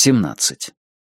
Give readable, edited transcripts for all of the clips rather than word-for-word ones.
17.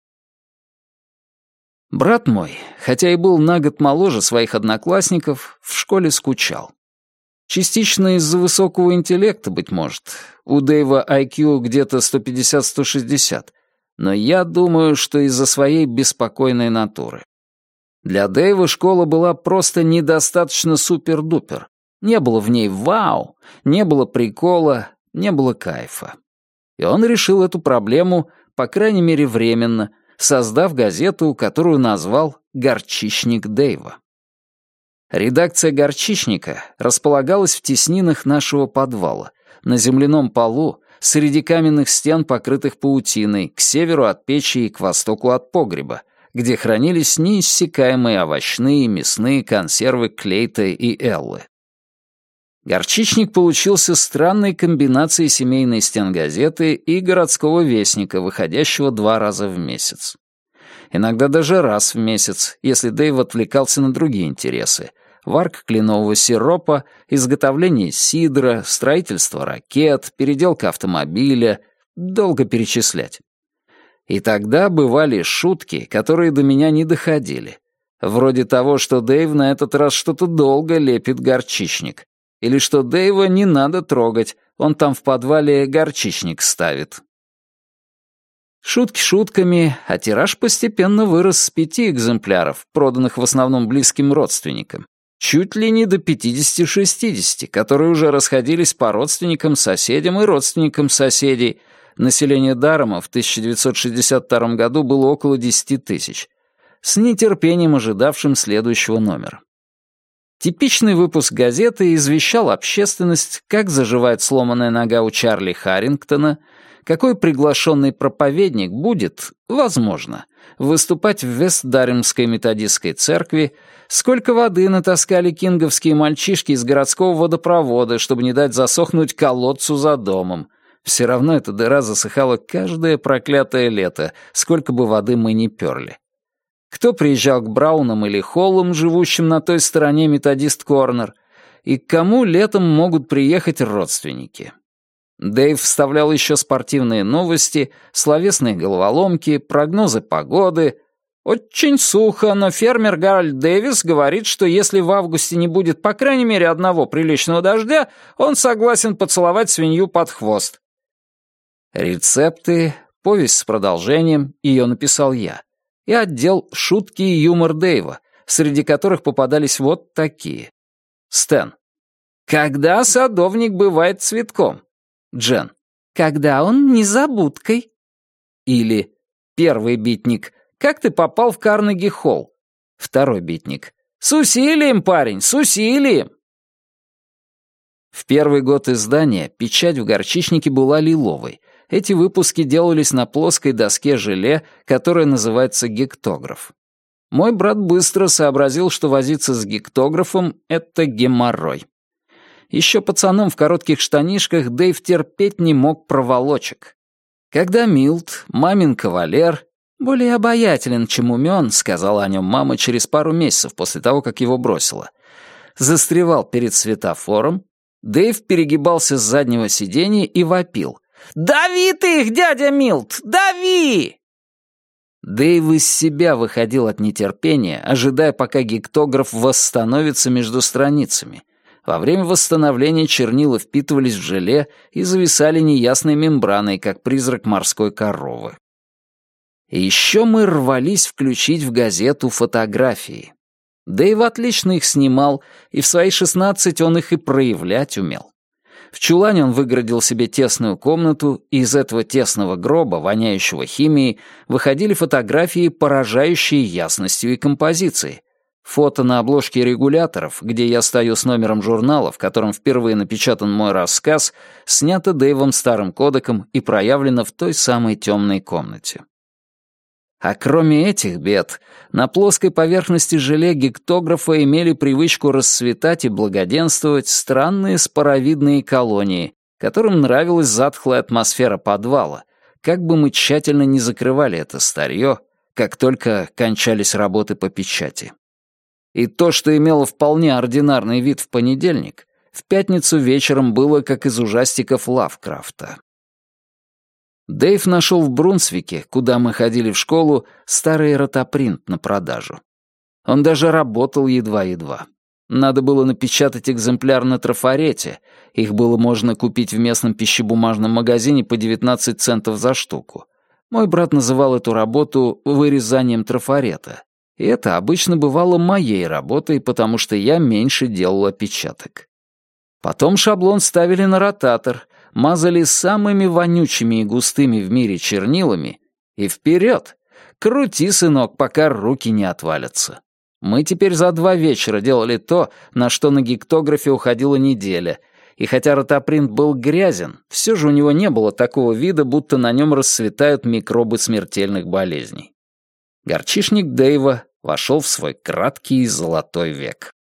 Брат мой, хотя и был на год моложе своих одноклассников, в школе скучал. Частично из-за высокого интеллекта, быть может. У Дэйва IQ где-то 150-160, но я думаю, что из-за своей беспокойной натуры. Для Дэйва школа была просто недостаточно супер-дупер. Не было в ней вау, не было прикола, не было кайфа. И он решил эту проблему, по крайней мере временно, создав газету, которую назвал «Горчичник Дэйва». Редакция «Горчичника» располагалась в теснинах нашего подвала, на земляном полу, среди каменных стен, покрытых паутиной, к северу от печи и к востоку от погреба, где хранились неиссякаемые овощные и мясные консервы Клейта и Эллы. «Горчичник» получился странной комбинацией семейной стенгазеты и городского вестника, выходящего 2 раза в месяц. Иногда даже раз в месяц, если Дэйв отвлекался на другие интересы — варка кленового сиропа, изготовление сидра, строительство ракет, переделка автомобиля, долго перечислять. И тогда бывали шутки, которые до меня не доходили. Вроде того, что Дэйв на этот раз что-то долго лепит горчичник. Или что Дэйва не надо трогать, он там в подвале горчичник ставит. Шутки шутками, а тираж постепенно вырос с 5 экземпляров, проданных в основном близким родственникам, чуть ли не до 50-60, которые уже расходились по родственникам, соседям и родственникам соседей. Население Дарома в 1962 году было около 10 тысяч, с нетерпением ожидавшим следующего номера. Типичный выпуск газеты извещал общественность, как заживает сломанная нога у Чарли Харрингтона, какой приглашенный проповедник будет, возможно, выступать в Вест-Даремской методистской церкви, сколько воды натаскали кинговские мальчишки из городского водопровода, чтобы не дать засохнуть колодцу за домом. Все равно эта дыра засыхала каждое проклятое лето, сколько бы воды мы ни перли. Кто приезжал к Браунам или Холлам, живущим на той стороне Методист-Корнер, и к кому летом могут приехать родственники. Дэйв вставлял еще спортивные новости, словесные головоломки, прогнозы погоды. Очень сухо, но фермер Гарольд Дэвис говорит, что если в августе не будет по крайней мере одного приличного дождя, он согласен поцеловать свинью под хвост. Рецепты, повесть с продолжением, ее написал я, и отдел «Шутки и юмор Дэйва», среди которых попадались вот такие. Стэн. «Когда садовник бывает цветком?» Джен. «Когда он незабудкой?» Или первый битник. «Как ты попал в Карнеги-холл?» Второй битник. «С усилием, парень, с усилием!» В первый год издания печать в горчичнике была лиловой. Эти выпуски делались на плоской доске желе, которая называется гектограф. Мой брат быстро сообразил, что возиться с гектографом — это геморрой. Еще пацаном в коротких штанишках Дэйв терпеть не мог проволочек. Когда Милт, мамин кавалер, более обаятелен, чем умен, сказала о нем мама через пару месяцев после того, как его бросила, застревал перед светофором, Дэйв перегибался с заднего сиденья и вопил: «Дави ты их, дядя Милт, дави!» Дэйв из себя выходил от нетерпения, ожидая, пока гектограф восстановится между страницами. Во время восстановления чернила впитывались в желе и зависали неясной мембраной, как призрак морской коровы. И еще мы рвались включить в газету фотографии. Дэйв отлично их снимал, и в свои 16 он их и проявлять умел. В чулане он выгородил себе тесную комнату, и из этого тесного гроба, воняющего химией, выходили фотографии, поражающие ясностью и композицией. Фото на обложке регуляторов, где я стою с номером журнала, в котором впервые напечатан мой рассказ, снято Дэйвом старым кодеком и проявлено в той самой темной комнате. А кроме этих бед, на плоской поверхности желе гектографа имели привычку расцветать и благоденствовать странные споровидные колонии, которым нравилась затхлая атмосфера подвала, как бы мы тщательно не закрывали это старье, как только кончались работы по печати. И то, что имело вполне ординарный вид в понедельник, в пятницу вечером было как из ужастиков Лавкрафта. Дэйв нашел в Брунсвике, куда мы ходили в школу, старый ротопринт на продажу. Он даже работал едва-едва. Надо было напечатать экземпляр на трафарете. Их было можно купить в местном пищебумажном магазине по 19 центов за штуку. Мой брат называл эту работу вырезанием трафарета. И это обычно бывало моей работой, потому что я меньше делал опечаток. Потом шаблон ставили на ротатор, мазали самыми вонючими и густыми в мире чернилами и вперед! Крути, сынок, пока руки не отвалятся. Мы теперь за 2 вечера делали то, на что на гектографе уходила неделя, и хотя ротопринт был грязен, все же у него не было такого вида, будто на нем расцветают микробы смертельных болезней. Горчишник Дэйва вошел в свой краткий золотой век.